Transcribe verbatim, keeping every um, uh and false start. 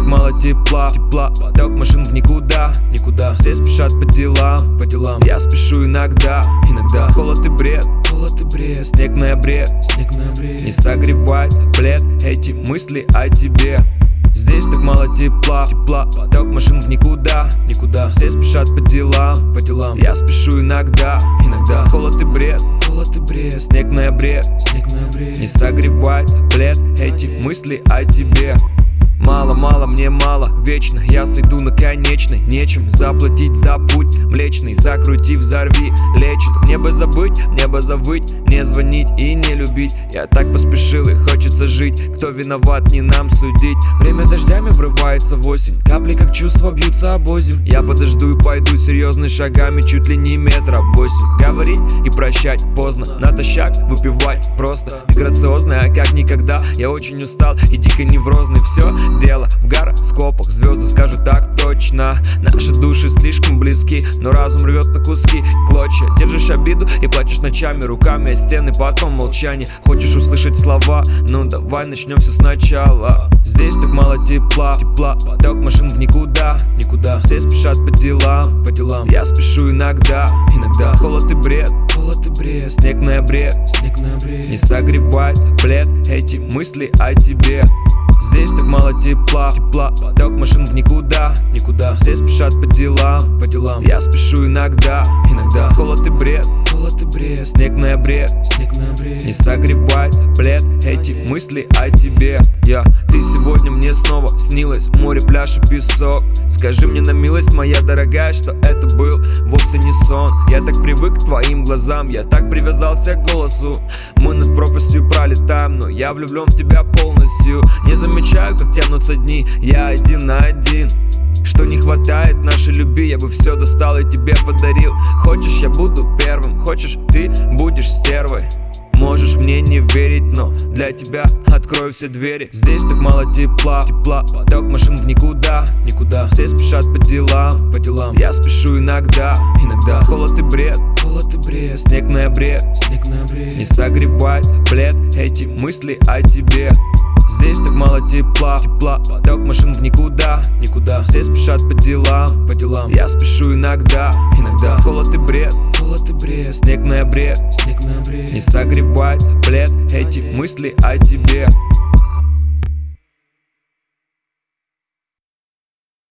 так мало тепла, тепла. Поток машин в никуда, никуда. Все спешат по делам, по делам. Я спешу иногда, иногда. Холод и бред, холод и бред. Снег в ноябре, снег в ноябре. Не согревает плед эти мысли о тебе. Здесь так мало тепла, тепла. Поток машин в никуда, никуда. Все спешат по делам, по делам. Я спешу иногда, иногда. Холод и бред, холод и бред. Снег в ноябре, снег в ноябре. Не согревает плед эти мысли о тебе. Мало-мало, мне мало, вечно я сойду на конечной. Нечем заплатить за путь млечный. Закрути, взорви, лечит. Мне бы забыть, мне бы завыть, не звонить и не любить. Я так поспешил и хочется жить. Кто виноват, не нам судить. Время дождями врывается в осень. Капли как чувства бьются об озимь. Я подожду и пойду серьезными шагами, чуть ли не метра восемь. Говорить и прощать поздно, натощак выпивать просто. Ты грациозная, а как никогда. Я очень устал и дико неврозный. Все дело в гороскопах, звезды скажут так точно. Наши души слишком близки, но разум рвет на куски, клочья. Держишь обиду и плачешь ночами, руками о стены, потом молчание. Хочешь услышать слова? Ну давай начнем все сначала. Здесь так мало тепла, тепла. Поток машин в никуда, никуда. Все спешат по делам, по делам. Я спешу иногда, иногда. Холод и бред, холод и бред. Снег в ноябре, снег в ноябре. Не согревает плед эти мысли о тебе. Здесь так мало тепла, тепла. Поток машин в никуда, никуда. Все спешат по делам, по делам. Я спешу иногда, иногда. Холод и бред, холод и бред. Снег в ноябре, снег в ноябре. Не согревает плед эти мысли о тебе. Я, ты сегодня мне снова снилась. Море, пляж и песок. Скажи мне на милость, моя дорогая, что это был вовсе не сон. Я так привык к твоим глазам, я так привязался к голосу. Мы над пропастью пролетаем, но я влюблен в тебя полностью. Не замечаю, как тянутся дни, я один на один. Что не хватает нашей любви, я бы все достал и тебе подарил. Хочешь, я буду первым, хочешь, ты будешь стервой. Можешь мне не верить, но для тебя открою все двери. Здесь так мало тепла, тепла. Поток машин в никуда, никуда. Все спешат по делам, по делам. Я спешу иногда, иногда. Холод и бред, холод и бред. Снег в ноябре, снег в ноябре. Не согревает плед эти мысли о тебе. Здесь так мало тепла, тепла. Поток машин в никуда, никуда. Все спешат по делам, по делам. Я спешу иногда, иногда. Холод и бред, холод и бред. Снег в ноябре, снег в ноябре. Не согревает плед эти мысли о тебе.